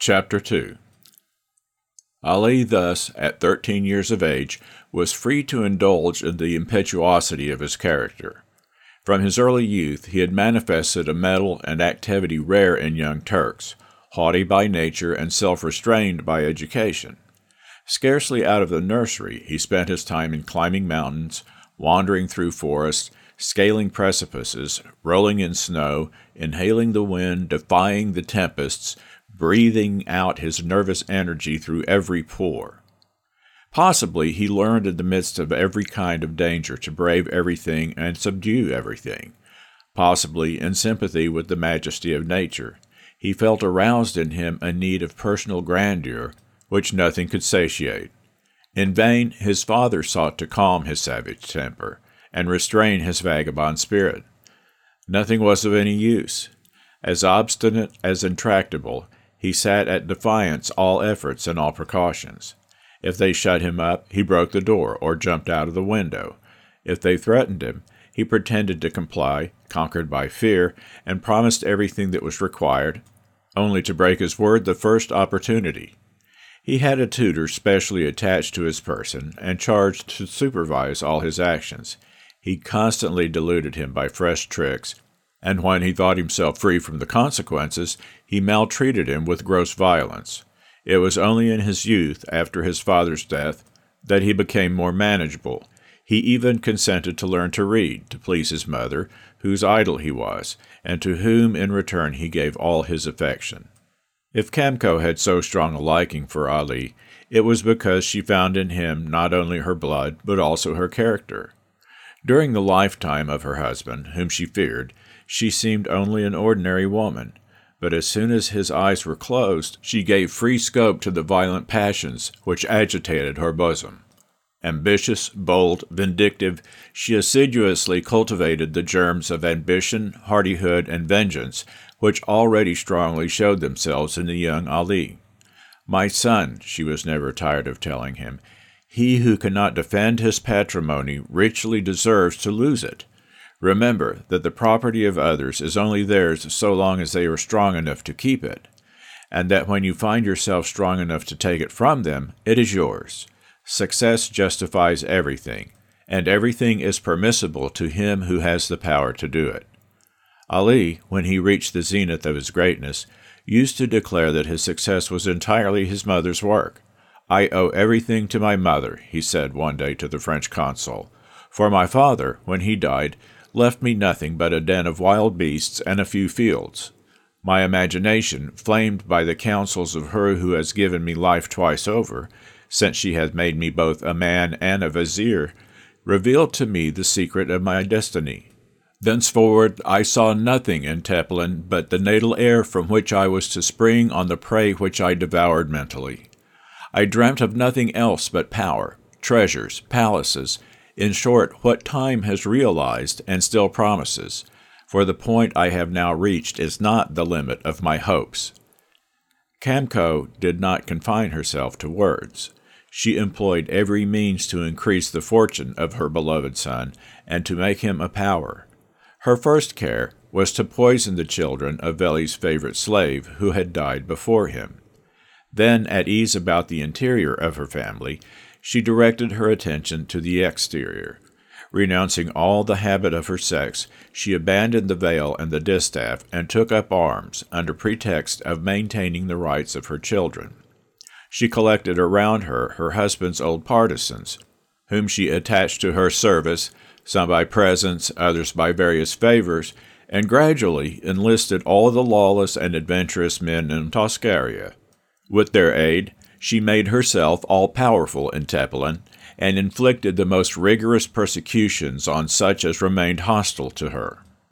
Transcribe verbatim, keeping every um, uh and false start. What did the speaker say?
Chapter two. Ali thus, at thirteen years of age, was free to indulge in the impetuosity of his character. From his early youth he had manifested a mettle and activity rare in young Turks, haughty by nature and self-restrained by education. Scarcely out of the nursery, he spent his time in climbing mountains, wandering through forests, scaling precipices, rolling in snow, inhaling the wind, defying the tempests, breathing out his nervous energy through every pore. Possibly he learned in the midst of every kind of danger to brave everything and subdue everything. Possibly, in sympathy with the majesty of nature, he felt aroused in him a need of personal grandeur which nothing could satiate. In vain his father sought to calm his savage temper and restrain his vagabond spirit. Nothing was of any use. As obstinate as intractable, he sat at defiance all efforts and all precautions. If they shut him up, he broke the door or jumped out of the window. If they threatened him, he pretended to comply, conquered by fear, and promised everything that was required, only to break his word the first opportunity. He had a tutor specially attached to his person and charged to supervise all his actions. He constantly deluded him by fresh tricks, and when he thought himself free from the consequences, he maltreated him with gross violence. It was only in his youth, after his father's death, that he became more manageable. He even consented to learn to read, to please his mother, whose idol he was, and to whom in return he gave all his affection. If Kamco had so strong a liking for Ali, it was because she found in him not only her blood, but also her character. During the lifetime of her husband, whom she feared, she seemed only an ordinary woman, but as soon as his eyes were closed, she gave free scope to the violent passions which agitated her bosom. Ambitious, bold, vindictive, she assiduously cultivated the germs of ambition, hardihood, and vengeance, which already strongly showed themselves in the young Ali. "My son," she was never tired of telling him, "he who cannot defend his patrimony richly deserves to lose it. Remember that the property of others is only theirs so long as they are strong enough to keep it, and that when you find yourself strong enough to take it from them, it is yours. Success justifies everything, and everything is permissible to him who has the power to do it." Ali, when he reached the zenith of his greatness, used to declare that his success was entirely his mother's work. "I owe everything to my mother," he said one day to the French consul, "for my father, when he died, left me nothing but a den of wild beasts and a few fields. My imagination, flamed by the counsels of her who has given me life twice over, since she has made me both a man and a vizier, revealed to me the secret of my destiny. Thenceforward I saw nothing in Tepelen but the natal air from which I was to spring on the prey which I devoured mentally. I dreamt of nothing else but power, treasures, palaces, in short, what time has realized and still promises, for the point I have now reached is not the limit of my hopes." Kamco did not confine herself to words. She employed every means to increase the fortune of her beloved son and to make him a power. Her first care was to poison the children of Veli's favorite slave, who had died before him. Then, at ease about the interior of her family, she directed her attention to the exterior. Renouncing all the habit of her sex, she abandoned the veil and the distaff and took up arms under pretext of maintaining the rights of her children. She collected around her her husband's old partisans, whom she attached to her service, some by presents, others by various favors, and gradually enlisted all the lawless and adventurous men in Toscaria. With their aid, she made herself all-powerful in Tepelen, and inflicted the most rigorous persecutions on such as remained hostile to her.